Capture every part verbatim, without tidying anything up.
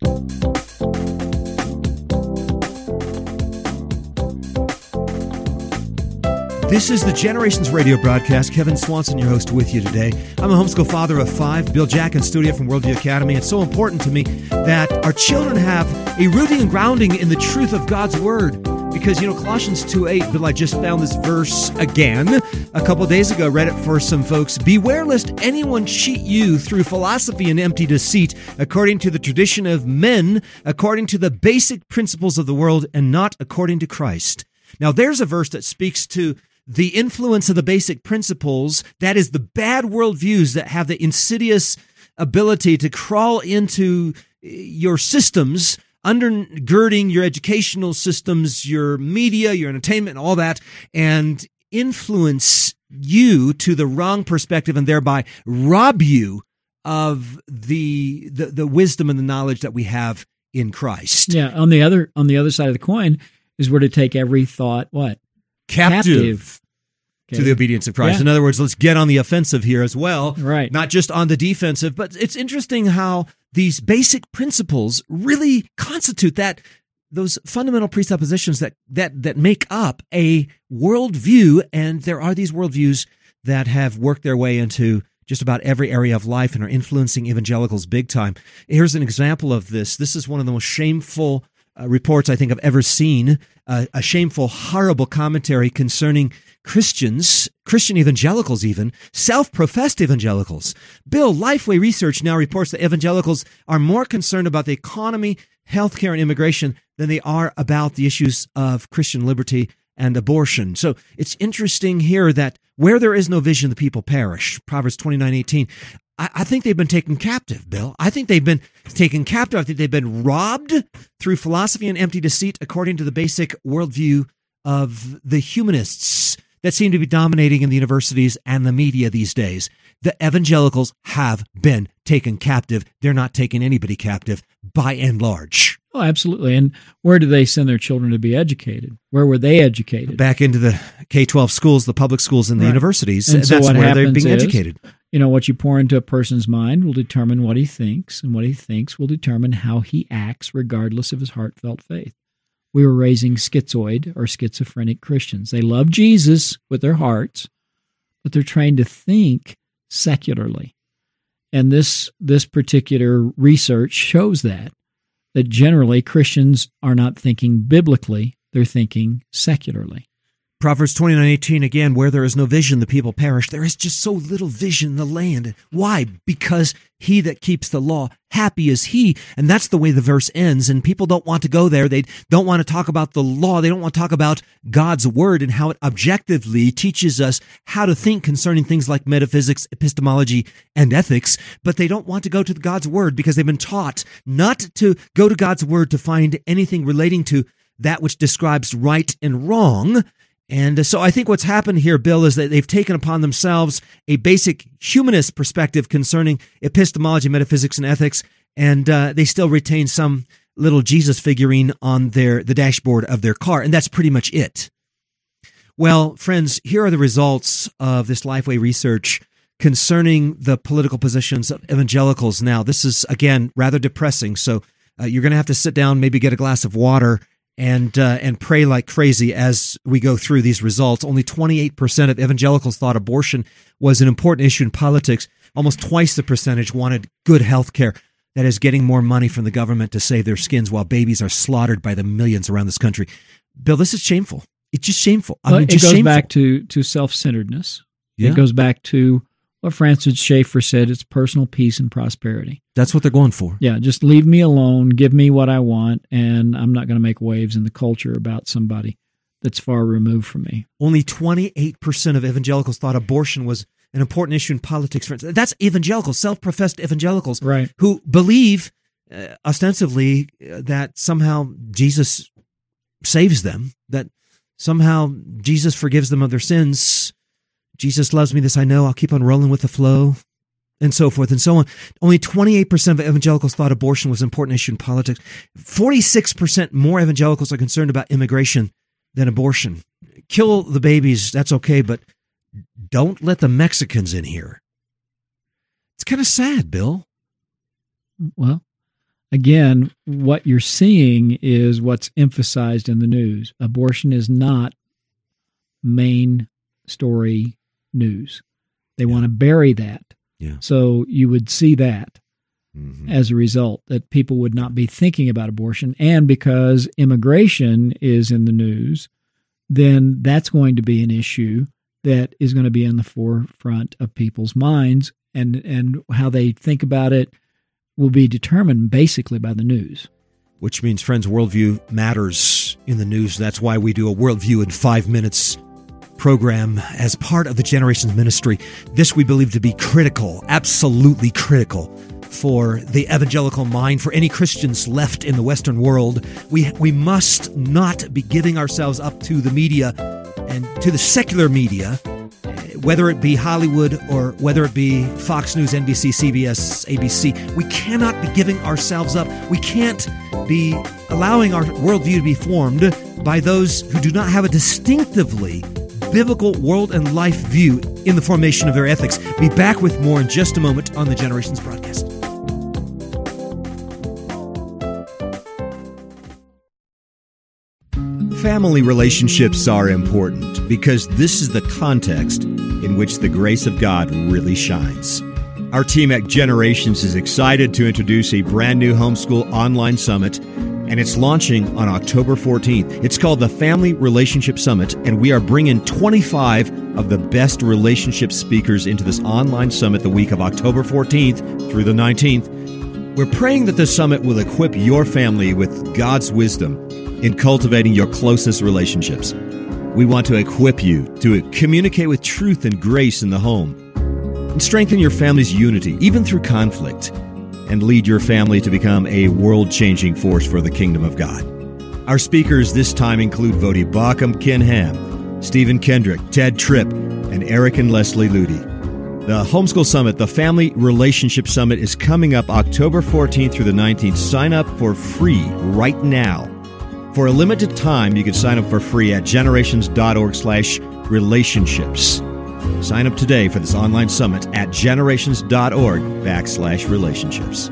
This is the Generations Radio broadcast. Kevin Swanson, your host, with you today. I'm a homeschool father of five. Bill Jack in studio from Worldview Academy. It's so important to me that our children have a rooting and grounding in the truth of God's Word. Because, you know, Colossians two eight, Bill, I just found this verse again a couple days ago. Read it for some folks. Beware lest anyone cheat you through philosophy and empty deceit, according to the tradition of men, according to the basic principles of the world, and not according to Christ. Now, there's a verse that speaks to the influence of the basic principles, that is the bad worldviews that have the insidious ability to crawl into your systems, undergirding your educational systems, your media, your entertainment, and all that, and influence you to the wrong perspective and thereby rob you of the the, the wisdom and the knowledge that we have in Christ. Yeah, on the other on the other side of the coin is we're to take every thought, what? Captive, Captive. Okay. to the obedience of Christ. Yeah. In other words, let's get on the offensive here as well, right? Not just on the defensive. But it's interesting how these basic principles really constitute that those fundamental presuppositions that that that make up a worldview, and there are these worldviews that have worked their way into just about every area of life and are influencing evangelicals big time. Here's an example of this. This is one of the most shameful Uh, reports I think I've ever seen, uh, a shameful, horrible commentary concerning Christians, Christian evangelicals even, self-professed evangelicals. Bill, Lifeway Research now reports that evangelicals are more concerned about the economy, healthcare, and immigration than they are about the issues of Christian liberty and abortion. So it's interesting here that where there is no vision, the people perish. Proverbs twenty-nine eighteen. I think they've been taken captive, Bill. I think they've been taken captive. I think they've been robbed through philosophy and empty deceit, according to the basic worldview of the humanists that seem to be dominating in the universities and the media these days. The evangelicals have been taken captive. They're not taking anybody captive by and large. Oh, absolutely. And where do they send their children to be educated? Where were they educated? Back into the K twelve schools, the public schools, and the right. universities. And so that's what where they're happens being is, educated. You know, what you pour into a person's mind will determine what he thinks, and what he thinks will determine how he acts, regardless of his heartfelt faith. We were raising schizoid or schizophrenic Christians. They love Jesus with their hearts, but they're trained to think secularly. And this this particular research shows that, that generally Christians are not thinking biblically, they're thinking secularly. Proverbs twenty-nine eighteen, again, where there is no vision, the people perish. There is just so little vision in the land. Why? Because he that keeps the law, happy is he. And that's the way the verse ends. And people don't want to go there. They don't want to talk about the law. They don't want to talk about God's word and how it objectively teaches us how to think concerning things like metaphysics, epistemology, and ethics. But they don't want to go to God's word because they've been taught not to go to God's word to find anything relating to that which describes right and wrong. And so I think what's happened here, Bill, is that they've taken upon themselves a basic humanist perspective concerning epistemology, metaphysics, and ethics, and uh, they still retain some little Jesus figurine on their the dashboard of their car, and that's pretty much it. Well, friends, here are the results of this Lifeway research concerning the political positions of evangelicals. Now, this is, again, rather depressing, so uh, you're going to have to sit down, maybe get a glass of water, and uh, and pray like crazy as we go through these results. Only twenty-eight percent of evangelicals thought abortion was an important issue in politics. Almost twice the percentage wanted good health care, that is, getting more money from the government to save their skins while babies are slaughtered by the millions around this country. Bill, this is shameful. It's just shameful. I well, mean, it just goes shameful. back to, to self-centeredness. Yeah. It goes back to what Francis Schaeffer said, it's personal peace and prosperity. That's what they're going for. Yeah, just leave me alone, give me what I want, and I'm not going to make waves in the culture about somebody that's far removed from me. Only twenty-eight percent of evangelicals thought abortion was an important issue in politics. That's evangelicals, self-professed evangelicals, right, who believe uh, ostensibly uh, that somehow Jesus saves them, that somehow Jesus forgives them of their sins. Jesus loves me, this I know, I'll keep on rolling with the flow, and so forth and so on. Only twenty-eight percent of evangelicals thought abortion was an important issue in politics. forty-six percent more evangelicals are concerned about immigration than abortion. Kill the babies, that's okay, but don't let the Mexicans in here. It's kind of sad, Bill. Well, again, what you're seeing is what's emphasized in the news. Abortion is not main story news. They yeah. want to bury that. Yeah. So you would see that mm-hmm. as a result, that people would not be thinking about abortion. And because immigration is in the news, then that's going to be an issue that is going to be in the forefront of people's minds, and, and how they think about it will be determined basically by the news. Which means, friends, worldview matters in the news. That's why we do a Worldview in Five Minutes program as part of the Generations Ministry. This we believe to be critical, absolutely critical for the evangelical mind, for any Christians left in the Western world. We we must not be giving ourselves up to the media and to the secular media, whether it be Hollywood or whether it be Fox News, N B C, C B S, A B C. We cannot be giving ourselves up. We can't be allowing our worldview to be formed by those who do not have a distinctively biblical world and life view in the formation of their ethics. Be back with more in just a moment on the Generations broadcast. Family relationships are important because this is the context in which the grace of God really shines. Our team at Generations is excited to introduce a brand new homeschool online summit, and it's launching on October fourteenth. It's called the Family Relationship Summit, and we are bringing twenty-five of the best relationship speakers into this online summit the week of October fourteenth through the nineteenth. We're praying that this summit will equip your family with God's wisdom in cultivating your closest relationships. We want to equip you to communicate with truth and grace in the home, and strengthen your family's unity, even through conflict, and lead your family to become a world-changing force for the kingdom of God. Our speakers this time include Vodi Bakum, Ken Ham, Stephen Kendrick, Ted Tripp, and Eric and Leslie Ludy. The Homeschool Summit, the Family Relationship Summit, is coming up October fourteenth through the nineteenth. Sign up for free right now. For a limited time, you can sign up for free at generations.org slash relationships. Sign up today for this online summit at generations.org backslash relationships.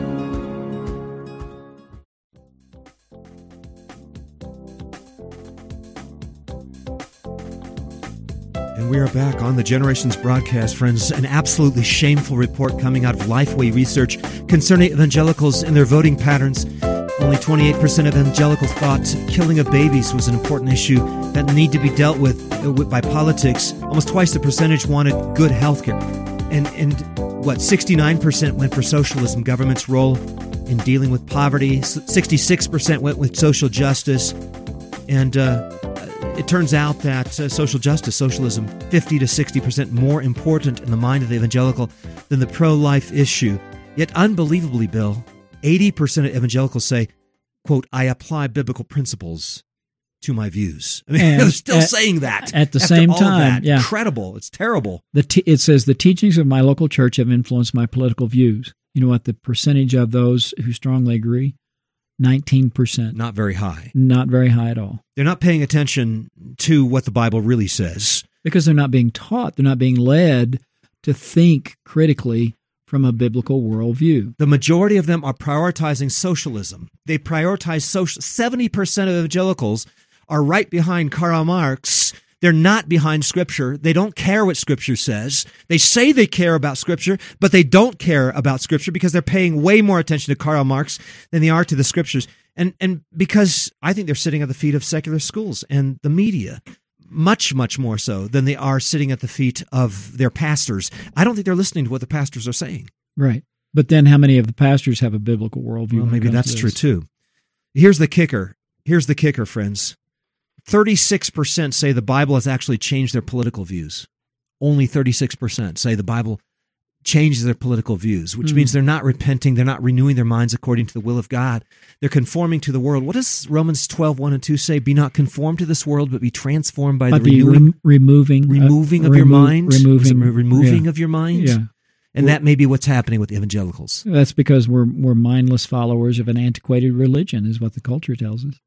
And we are back on the Generations broadcast, friends. An absolutely shameful report coming out of Lifeway Research concerning evangelicals and their voting patterns. Only twenty-eight percent of evangelicals thought killing of babies was an important issue that need to be dealt with by politics. Almost twice the percentage wanted good health care. And, and what, sixty-nine percent went for socialism, government's role in dealing with poverty. sixty-six percent went with social justice. And uh, it turns out that uh, social justice, socialism, fifty to sixty percent more important in the mind of the evangelical than the pro-life issue. Yet unbelievably, Bill, eighty percent of evangelicals say, quote, I apply biblical principles to my views. I mean, and they're still at, saying that. At the after same all time, that. yeah. Incredible. It's terrible. The t- it says, the teachings of my local church have influenced my political views. You know what the percentage of those who strongly agree? nineteen percent. Not very high. Not very high at all. They're not paying attention to what the Bible really says. Because they're not being taught. They're not being led to think critically from a biblical worldview. The majority of them are prioritizing socialism. They prioritize social. seventy percent of evangelicals are right behind Karl Marx. They're not behind Scripture. They don't care what Scripture says. They say they care about Scripture, but they don't care about Scripture because they're paying way more attention to Karl Marx than they are to the Scriptures. And, and because I think they're sitting at the feet of secular schools and the media. Much, much more so than they are sitting at the feet of their pastors. I don't think they're listening to what the pastors are saying. Right. But then how many of the pastors have a biblical worldview? Well, maybe that's true too. Here's the kicker. Here's the kicker, friends. thirty-six percent say the Bible has actually changed their political views. Only thirty-six percent say the Bible changes their political views, which mm. means they're not repenting, they're not renewing their minds according to the will of God. They're conforming to the world. What does Romans twelve, one and two say? Be not conformed to this world, but be transformed by but the renewing, rem- removing, removing uh, of remo- your mind. Removing, removing yeah. of your mind. Yeah. And we're, that may be what's happening with evangelicals. That's because we're we're mindless followers of an antiquated religion, is what the culture tells us.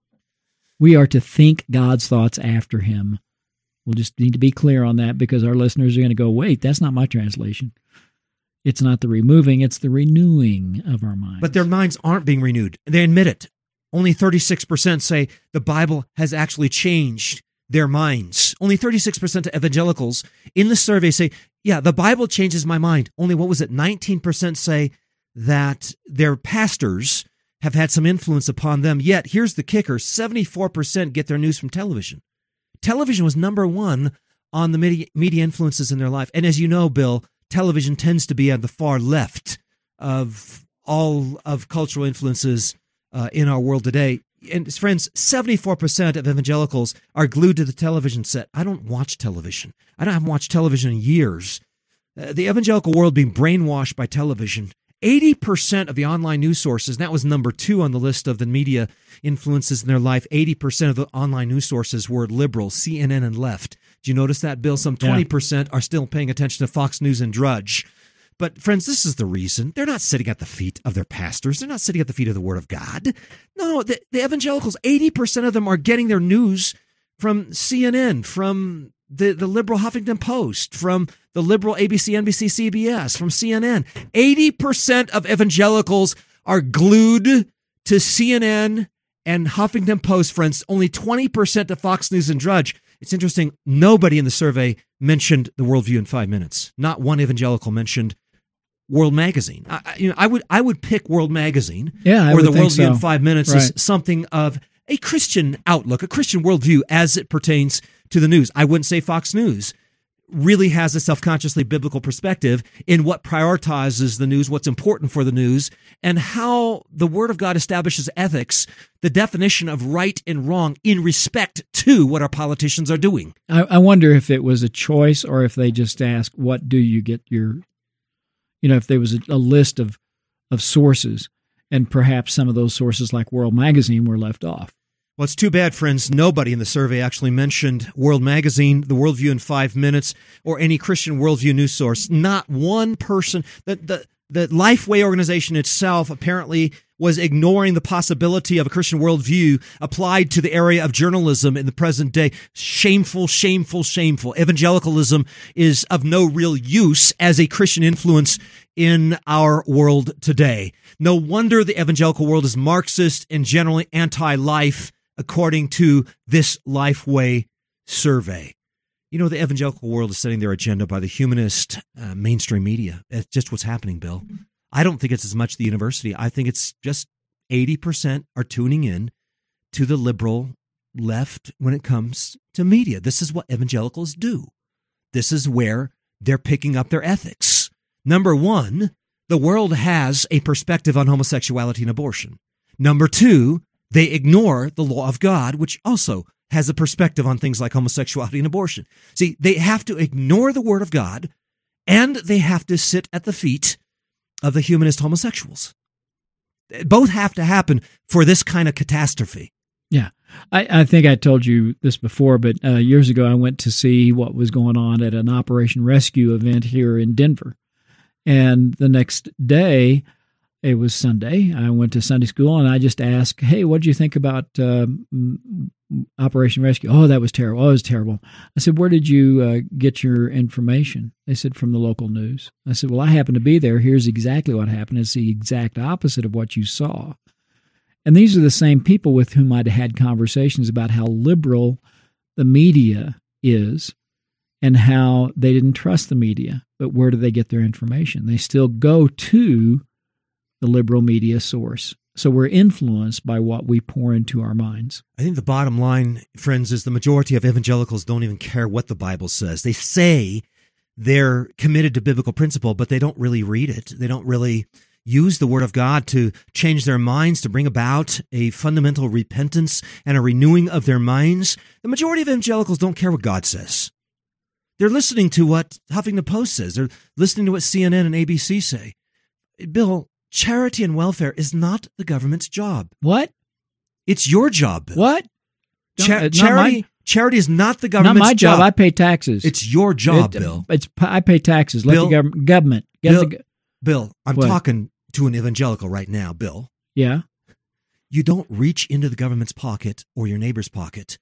We are to think God's thoughts after Him. We'll just need to be clear on that because our listeners are going to go, wait, that's not my translation. It's not the removing, it's the renewing of our minds. But their minds aren't being renewed. They admit it. Only thirty-six percent say the Bible has actually changed their minds. Only thirty-six percent of evangelicals in the survey say, yeah, the Bible changes my mind. Only, what was it, nineteen percent say that their pastors have had some influence upon them. Yet, here's the kicker, seventy-four percent get their news from television. Television was number one on the media, media influences in their life. And as you know, Bill, television tends to be at the far left of all of cultural influences uh, in our world today. And friends, seventy-four percent of evangelicals are glued to the television set. I don't watch television. I don't have watched television in years. Uh, the evangelical world being brainwashed by television. eighty percent of the online news sources, and that was number two on the list of the media influences in their life, eighty percent of the online news sources were liberal, C N N and left. Do you notice that, Bill? Some twenty percent yeah. are still paying attention to Fox News and Drudge. But friends, this is the reason. They're not sitting at the feet of their pastors. They're not sitting at the feet of the Word of God. No, the, the evangelicals, eighty percent of them are getting their news from C N N, from the, the liberal Huffington Post, from the liberal A B C, N B C, C B S, from C N N. eighty percent of evangelicals are glued to C N N and Huffington Post, friends. Only twenty percent to Fox News and Drudge. It's interesting, nobody in the survey mentioned the Worldview in five minutes. Not one evangelical mentioned World Magazine. I, you know, I would I would pick World Magazine yeah, I or would the think Worldview so. in five minutes right. as something of a Christian outlook, a Christian worldview as it pertains to the news. I wouldn't say Fox News really has a self-consciously biblical perspective in what prioritizes the news, what's important for the news, and how the Word of God establishes ethics, the definition of right and wrong in respect to what our politicians are doing. I, I wonder if it was a choice or if they just asked, what do you get your, you know, if there was a, a list of, of sources, and perhaps some of those sources like World Magazine were left off. Well, it's too bad, friends. Nobody in the survey actually mentioned World Magazine, the Worldview in five minutes, or any Christian worldview news source. Not one person. The, the, the Lifeway organization itself apparently was ignoring the possibility of a Christian worldview applied to the area of journalism in the present day. Shameful, shameful, shameful. Evangelicalism is of no real use as a Christian influence in our world today. No wonder the evangelical world is Marxist and generally anti-life, according to this Lifeway survey. You know, the evangelical world is setting their agenda by the humanist uh, mainstream media. That's just what's happening, Bill. I don't think it's as much the university. I think it's just eighty percent are tuning in to the liberal left when it comes to media. This is what evangelicals do. This is where they're picking up their ethics. Number one, the world has a perspective on homosexuality and abortion. Number two, they ignore the law of God, which also has a perspective on things like homosexuality and abortion. See, they have to ignore the Word of God, and they have to sit at the feet of the humanist homosexuals. Both have to happen for this kind of catastrophe. Yeah. I, I think I told you this before, but uh, years ago I went to see what was going on at an Operation Rescue event here in Denver. And the next day, it was Sunday, I went to Sunday school and I just asked, hey, what did you think about uh, Operation Rescue? Oh, that was terrible. Oh, it was terrible. I said, where did you uh, get your information? They said, from the local news. I said, well, I happened to be there. Here's exactly what happened. It's the exact opposite of what you saw. And these are the same people with whom I'd had conversations about how liberal the media is and how they didn't trust the media. But where do they get their information? They still go to the liberal media source. So we're influenced by what we pour into our minds. I think the bottom line, friends, is the majority of evangelicals don't even care what the Bible says. They say they're committed to biblical principle, but they don't really read it. They don't really use the Word of God to change their minds, to bring about a fundamental repentance and a renewing of their minds. The majority of evangelicals don't care what God says. They're listening to what Huffington Post says. They're listening to what C N N and A B C say. Bill, charity and welfare is not the government's job. What? It's your job, Bill. What? Cha- Not charity, my, charity is not the not government's my job. I pay taxes. It's your job, It- Bill. It's I pay taxes. Let Bill- the government government get Bill- the, Bill, I'm What? talking to an evangelical right now, Bill. yeah. You don't reach into the government's pocket or your neighbor's pocket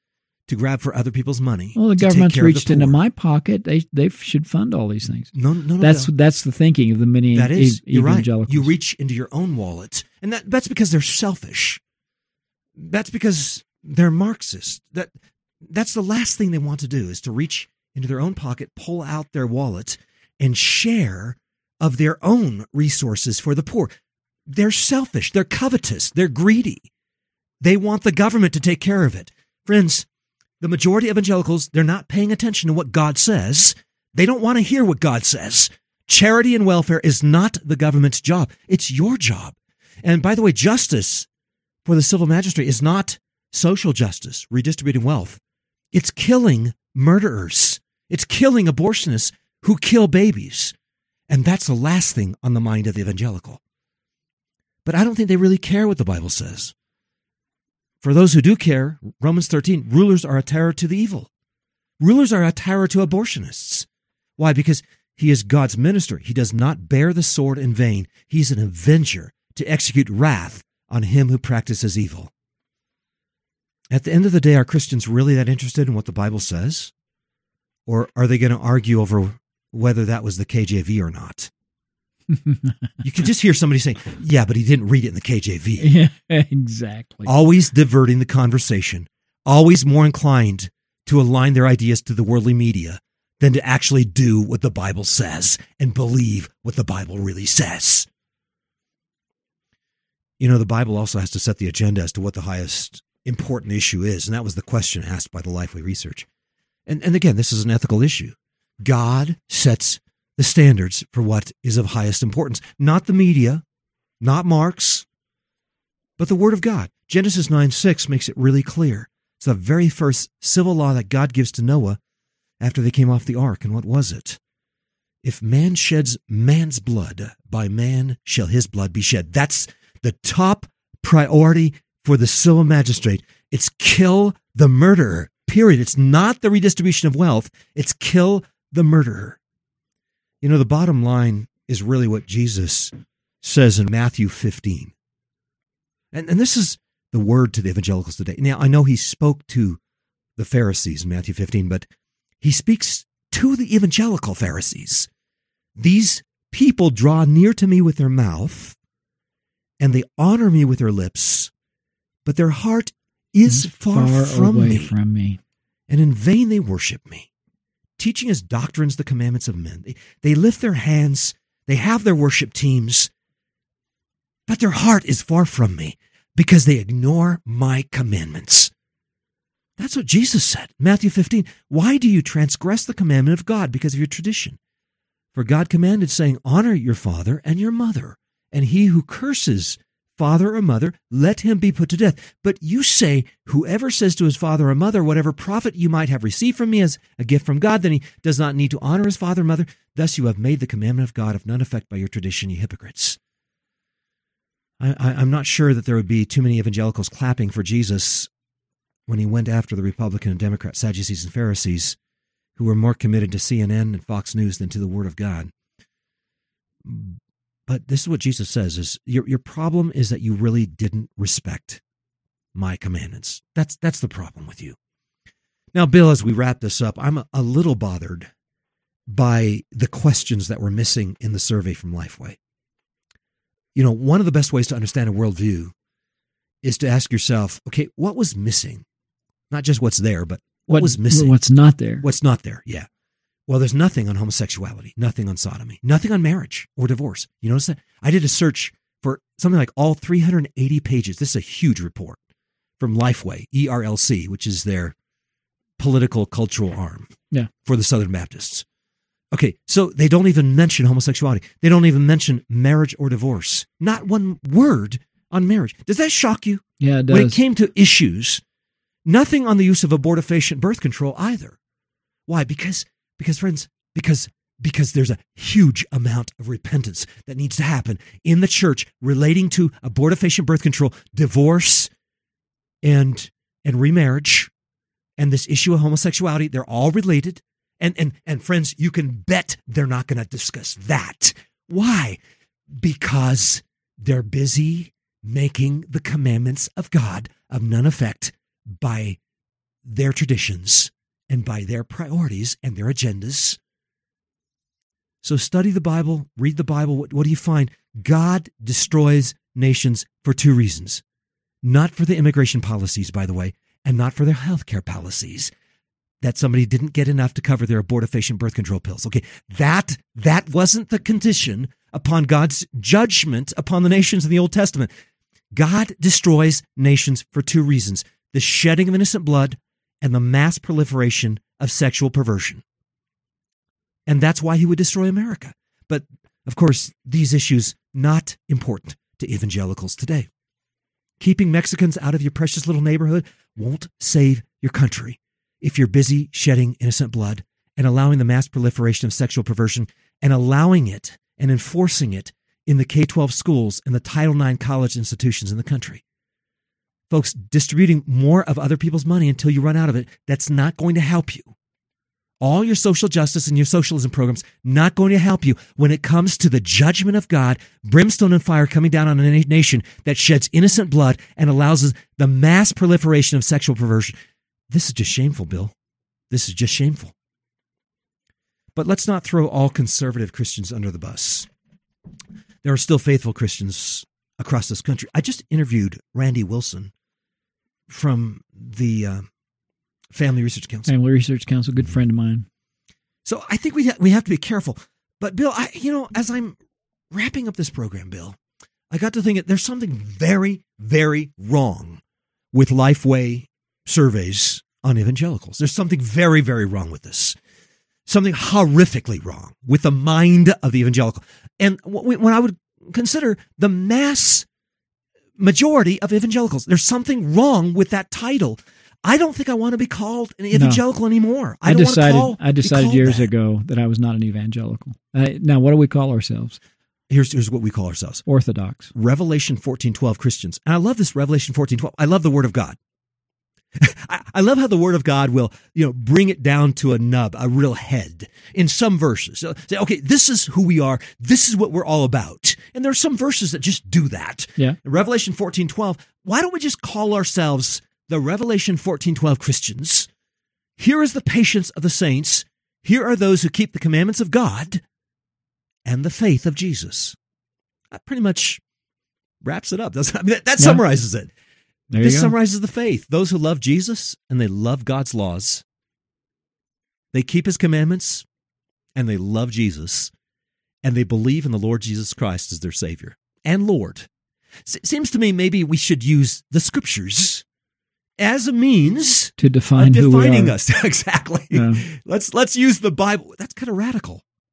to grab for other people's money. Well, the to take government's care of the reached into poor. my pocket. They they should fund all these things. No, no, no. That's no. that's the thinking of the many That is, ev- you're right. evangelicals. You reach into your own wallet, and that, that's because they're selfish. That's because they're Marxist. That that's the last thing they want to do is to reach into their own pocket, pull out their wallet, and share of their own resources for the poor. They're selfish. They're covetous. They're greedy. They want the government to take care of it. Friends, the majority of evangelicals, they're not paying attention to what God says. They don't want to hear what God says. Charity and welfare is not the government's job. It's your job. And by the way, justice for the civil magistrate is not social justice, redistributing wealth. It's killing murderers. It's killing abortionists who kill babies. And that's the last thing on the mind of the evangelical. But I don't think they really care what the Bible says. For those who do care, Romans thirteen, rulers are a terror to the evil. Rulers are a terror to abortionists. Why? Because he is God's minister. He does not bear the sword in vain. He's an avenger to execute wrath on him who practices evil. At the end of the day, are Christians really that interested in what the Bible says? Or are they going to argue over whether that was the K J V or not? You can just hear somebody saying, yeah, but he didn't read it in the K J V. Yeah, exactly. Always diverting the conversation, always more inclined to align their ideas to the worldly media than to actually do what the Bible says and believe what the Bible really says. You know, the Bible also has to set the agenda as to what the highest important issue is, and that was the question asked by the Lifeway Research. And, and again, this is an ethical issue. God sets the standards for what is of highest importance. Not the media, not Marx, but the Word of God. Genesis nine six makes it really clear. It's the very first civil law that God gives to Noah after they came off the ark. And what was it? If man sheds man's blood, by man shall his blood be shed. That's the top priority for the civil magistrate. It's kill the murderer, period. It's not the redistribution of wealth. It's kill the murderer. You know, the bottom line is really what Jesus says in Matthew fifteen. And, and this is the word to the evangelicals today. Now, I know he spoke to the Pharisees in Matthew fifteen, but he speaks to the evangelical Pharisees. These people draw near to me with their mouth, and they honor me with their lips, but their heart is far, far from away me, from me, and in vain they worship me, teaching as doctrines the commandments of men. They, they lift their hands, they have their worship teams, but their heart is far from me because they ignore my commandments. That's what Jesus said, Matthew fifteen. Why do you transgress the commandment of God because of your tradition? For God commanded, saying, honor your father and your mother, and he who curses father or mother, let him be put to death. But you say, whoever says to his father or mother, whatever profit you might have received from me as a gift from God, then he does not need to honor his father or mother. Thus you have made the commandment of God of none effect by your tradition, you hypocrites. I, I, I'm not sure that there would be too many evangelicals clapping for Jesus when he went after the Republican and Democrat Sadducees and Pharisees, who were more committed to C N N and Fox News than to the Word of God. But this is what Jesus says, is your, your problem is that you really didn't respect my commandments. That's, that's the problem with you. Now, Bill, as we wrap this up, I'm a, a little bothered by the questions that were missing in the survey from Lifeway. You know, one of the best ways to understand a worldview is to ask yourself, okay, what was missing? Not just what's there, but what, what was missing? What's not there? What's not there, yeah. Well, there's nothing on homosexuality, nothing on sodomy, nothing on marriage or divorce. You notice that? I did a search for something like all three hundred eighty pages. This is a huge report from Lifeway, E R L C, which is their political cultural arm yeah. for the Southern Baptists. Okay, so they don't even mention homosexuality. They don't even mention marriage or divorce. Not one word on marriage. Does that shock you? Yeah, it does. When it came to issues, nothing on the use of abortifacient birth control either. Why? Because Because, friends, because because there's a huge amount of repentance that needs to happen in the church relating to abortifacient birth control, divorce, and and remarriage, and this issue of homosexuality. They're all related. And, and, and friends, you can bet they're not going to discuss that. Why? Because they're busy making the commandments of God of none effect by their traditions and by their priorities and their agendas. So study the Bible, read the Bible. What, what do you find? God destroys nations for two reasons. Not for the immigration policies, by the way, and not for their health care policies. That somebody didn't get enough to cover their abortifacient birth control pills. Okay, that that wasn't the condition upon God's judgment upon the nations in the Old Testament. God destroys nations for two reasons: the shedding of innocent blood and the mass proliferation of sexual perversion. And that's why he would destroy America. But, of course, these issues not important to evangelicals today. Keeping Mexicans out of your precious little neighborhood won't save your country if you're busy shedding innocent blood and allowing the mass proliferation of sexual perversion and allowing it and enforcing it in the K twelve schools and the Title nine college institutions in the country. Folks, distributing more of other people's money until you run out of it, that's not going to help you. All your social justice and your socialism programs, not going to help you when it comes to the judgment of God, brimstone and fire coming down on a nation that sheds innocent blood and allows the mass proliferation of sexual perversion. This is just shameful, Bill. This is just shameful. But let's not throw all conservative Christians under the bus. There are still faithful Christians across this country. I just interviewed Randy Wilson from the uh, Family Research Council. Family Research Council, good friend of mine. So I think we ha- we have to be careful. But Bill, I you know, as I'm wrapping up this program, Bill, I got to think there's something very, very wrong with Lifeway surveys on evangelicals. There's something very, very wrong with this. Something horrifically wrong with the mind of the evangelical. And when I would consider the mass majority of evangelicals, there's something wrong with that title. I don't think I want to be called an evangelical no. anymore. I, I don't decided, want to call, I decided years that. ago that I was not an evangelical. Uh, now, what do we call ourselves? Here's, here's what we call ourselves. Orthodox. Revelation fourteen twelve Christians. And I love this Revelation fourteen twelve. I love the Word of God. I, I love how the Word of God will, you know, bring it down to a nub, a real head in some verses. So say, okay, this is who we are. This is what we're all about. And there are some verses that just do that. Yeah. Revelation fourteen twelve. Why don't we just call ourselves the Revelation fourteen twelve Christians? Here is the patience of the saints. Here are those who keep the commandments of God and the faith of Jesus. That pretty much wraps it up. Doesn't it? I mean, that, that yeah. summarizes it. There this you go. summarizes the faith. Those who love Jesus and they love God's laws. They keep his commandments and they love Jesus and they believe in the Lord Jesus Christ as their Savior and Lord. It seems to me maybe we should use the Scriptures as a means to define of who defining we are. us. Exactly. Yeah. Let's let's use the Bible. That's kind of radical.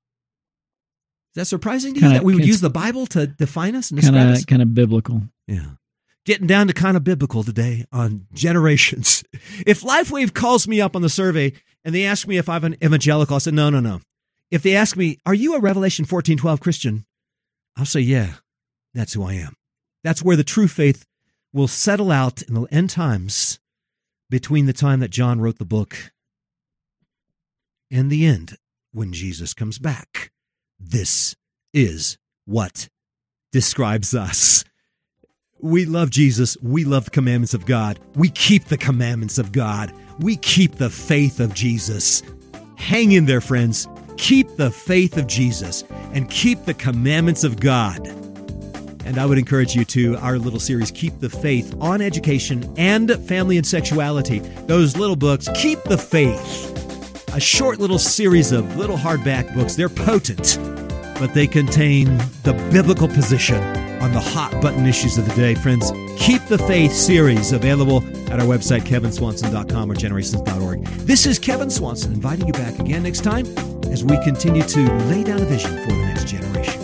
Is that surprising to kinda, you that we would use the Bible to define us and describe kinda, us? Kind of biblical. Yeah. Getting down to kind of biblical today on generations. If LifeWave calls me up on the survey and they ask me if I'm an evangelical, I said, no, no, no. If they ask me, are you a Revelation fourteen twelve Christian? I'll say, yeah, that's who I am. That's where the true faith will settle out in the end times between the time that John wrote the book and the end when Jesus comes back. This is what describes us. We love Jesus. We love the commandments of God. We keep the commandments of God. We keep the faith of Jesus. Hang in there, friends. Keep the faith of Jesus and keep the commandments of God. And I would encourage you to our little series, Keep the Faith, on education and family and sexuality. Those little books, Keep the Faith. A short little series of little hardback books. They're potent, but they contain the biblical position on the hot button issues of the day. Friends, Keep the Faith series available at our website, kevin swanson dot com or generations dot org. This is Kevin Swanson inviting you back again next time as we continue to lay down a vision for the next generation.